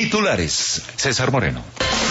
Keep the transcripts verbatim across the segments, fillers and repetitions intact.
Titulares, César Moreno.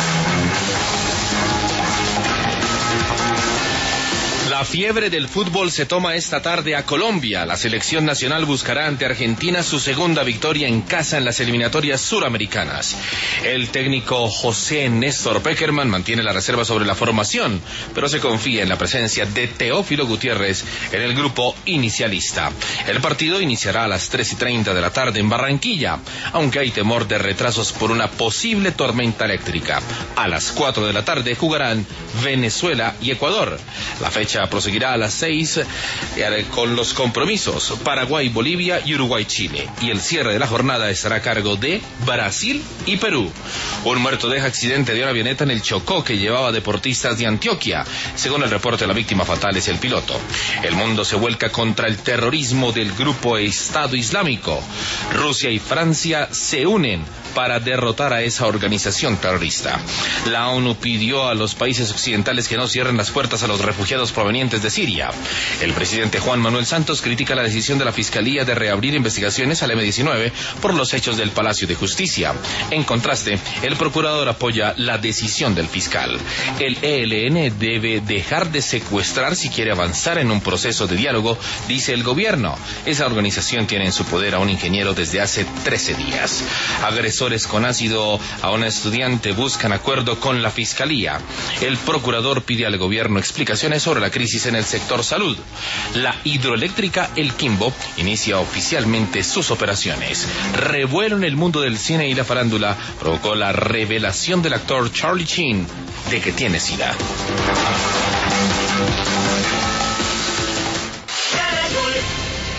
La fiebre del fútbol se toma esta tarde a Colombia. La selección nacional buscará ante Argentina su segunda victoria en casa en las eliminatorias suramericanas. El técnico José Néstor Pekerman mantiene la reserva sobre la formación, pero se confía en la presencia de Teófilo Gutiérrez en el grupo inicialista. El partido iniciará a las tres y treinta de la tarde en Barranquilla, aunque hay temor de retrasos por una posible tormenta eléctrica. A las cuatro de la tarde jugarán Venezuela y Ecuador. La fecha proseguirá a las seis eh, con los compromisos Paraguay, Bolivia y Uruguay, Chile. Y el cierre de la jornada estará a cargo de Brasil y Perú. Un muerto deja accidente de una avioneta en el Chocó que llevaba deportistas de Antioquia. Según el reporte, la víctima fatal es el piloto. El mundo se vuelca contra el terrorismo del grupo Estado Islámico. Rusia y Francia se unen para derrotar a esa organización terrorista. La ONU pidió a los países occidentales que no cierren las puertas a los refugiados provenientes de Siria. El presidente Juan Manuel Santos critica la decisión de la Fiscalía de reabrir investigaciones al eme diecinueve por los hechos del Palacio de Justicia. En contraste, el procurador apoya la decisión del fiscal. El E L N debe dejar de secuestrar si quiere avanzar en un proceso de diálogo, dice el gobierno. Esa organización tiene en su poder a un ingeniero desde hace trece días. Agresores con ácido a una estudiante buscan acuerdo con la Fiscalía. El procurador pide al gobierno explicaciones sobre la crisis en el sector salud. La hidroeléctrica El Quimbo inicia oficialmente sus operaciones. Revuelo en el mundo del cine y la farándula provocó la revelación del actor Charlie Sheen de que tiene SIDA.